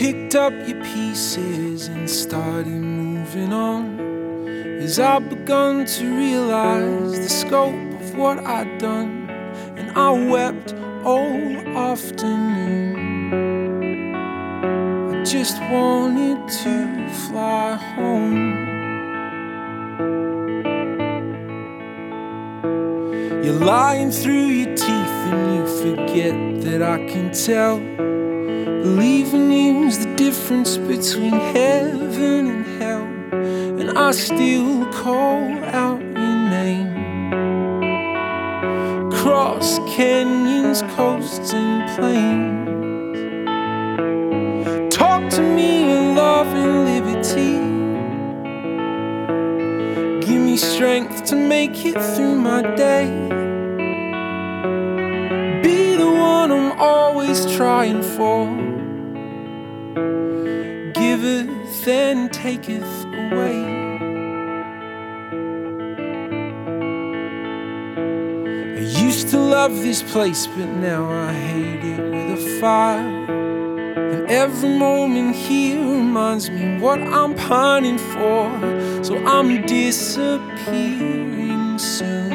picked up your pieces and started moving on, as I begun to realize the scope of what I'd done. And I wept all afternoon. I just wanted to fly home. You're lying through your teeth and you forget that I can tell. Believing you's the difference between heaven and hell. And I still call out your name. Cross canyons, coasts and plains. Talk to me of love and liberty. Give me strength to make it through my day. Be the one I'm always trying for. Giveth and taketh away. I used to love this place, but now I hate it with a fire. And every moment here reminds me what I'm pining for. So I'm disappearing soon,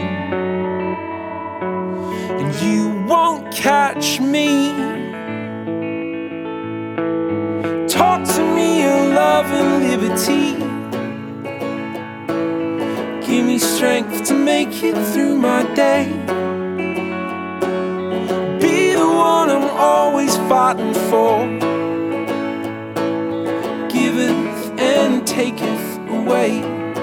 and you won't catch me. Talk to me of love and liberty. Give me strength to make it through my day. Be the one I'm always fighting for. Giveth and taketh away.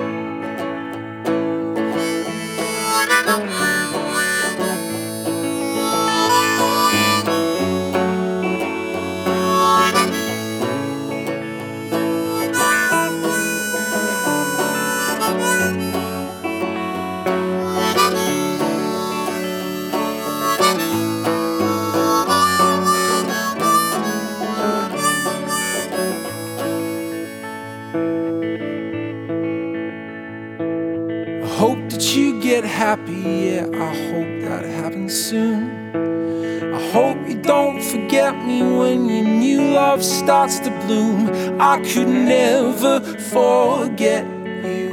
I hope that you get happy, yeah, I hope that happens soon. I hope you don't forget me when your new love starts to bloom. I could never forget you,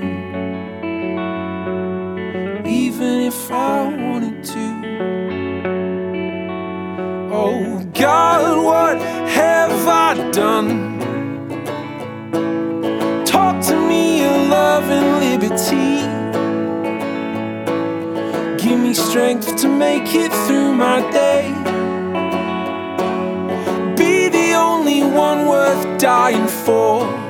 even if I wanted to. Oh God, what have I done? Talk to me of love and liberty. Give me strength to make it through my day. Be the only one worth dying for.